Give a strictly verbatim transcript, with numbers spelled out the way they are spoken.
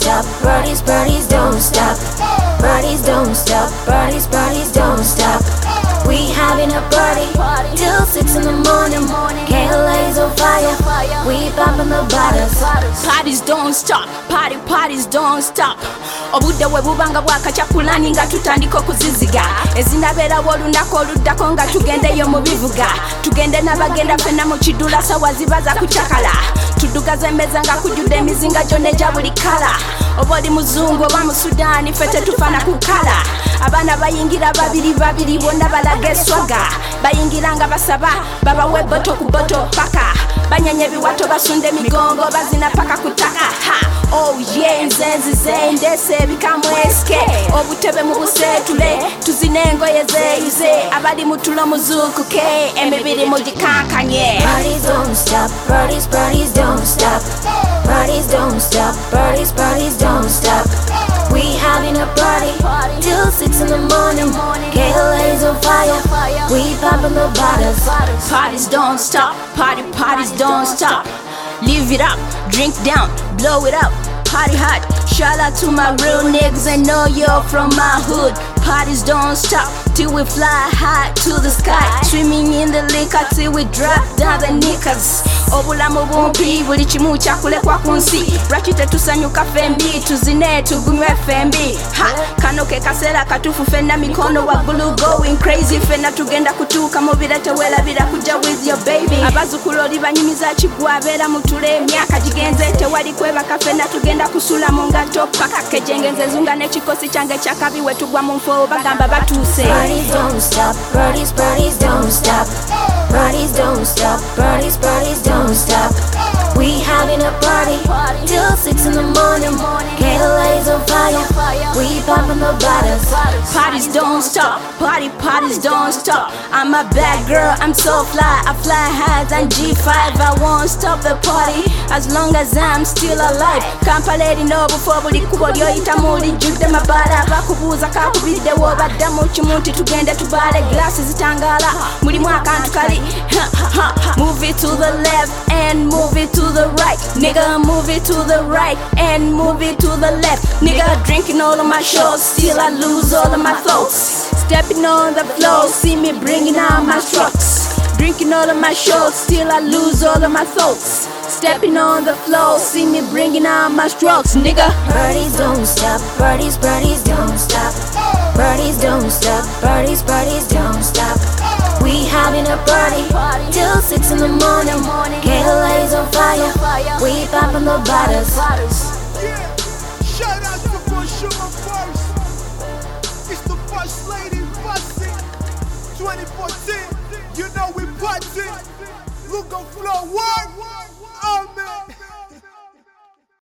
stop. Birdies, birdies don't stop. Birdies don't stop. Birdies, birdies don't stop. We having a party till six in the morning. K L A's on fire. We popping the bottles. Parties don't stop. Party parties don't stop. Obudde we bubanga bwakacyakulani nga tutandika okuziziga ezinabeerawo olunaku oluddako nga tugendeyo mu bivuga tugende n'abagenda ffenna mu kidula sawa ziba za kucakala tuddugaza emmeza nga kujjudde emizinga gyonna egya buli kala oba oli muzungu oba mu sudaani ffe tetufaana ku kala abaana bayingira babiri babiri bonna balaga eswaga bayingira nga basaba babawe boto ku boto paka banyanya ebiwato basunda emigongo bazina paka ku ttaka oh yeah nze nzize ndese ebikamu eske obutebe mu buseetule tuzina engoye zeeyuze abali mu tulo muzuukuke emibiri mugikankanye. Parties don't stop, birdies, birdies don't stop. Birdies don't stop, birdies, birdies don't stop. We having a party till six in the morning. K L A's on fire. We popping the bottles. Parties don't stop, party parties don't stop. Live it up, drink down, blow it up, party hard. Shout out to my real niggas and know you're from my hood. Parties don't stop till we fly high to the sky. Swimming in the liquor till we drop down the knickers. Obulamu bumpi buli kimu kyakulekwa ku nsi lwaki tetusanyuka fembi tuzine tugunywe fembi ha kano ke kaseera katuufu fenna mikono waggulu going crazy fenna tugenda kutuuka mu bire teweerabira kujja with your baby abazzukulu oli banyumiza kigwa abeera mutule emyaka gigenze tewali kwebaka fenna tugenda kusula mu ngatto paka kejengenze zunga n'ekikosi kyange kyakabi we tugwa mu nfo bagamba batuuse. Birdies don't stop, birdies, birdies don't stop. Birdies don't stop, birdies, birdies don't stop. We having a party till six in the morning. K L A's on fire. We popping the bottles. Parties don't stop, party parties don't stop. I'm a bad girl, I'm so fly. I fly high than G five. I won't stop the party as long as I'm still alive. Kampala erina before buli kubo lyoyitamu lijjudde mabaala bakubuuza kakubidde w'obadda mu kimu nti tugende tubaale glasses zitangala mulimu akantu kali move it to the left and move it to the right nigga move it to the right and move it to the left nigga drinking all of my shows still I lose all of my thoughts stepping on the floor see me bringing out my trucks drinking all of my shows still I lose all of my thoughts stepping on the floor see me bringing out my strokes nigga. Birdies don't stop, birdies, birdies don't stop. Birdies don't stop, birdies, birdies don't stop. We having a party till six in the morning. K L A's on fire. We popping the bottles. Yeah, shout out to Bonjour first. It's the first lady busting. twenty fourteen, you know we busting. Look on floor one. Amen.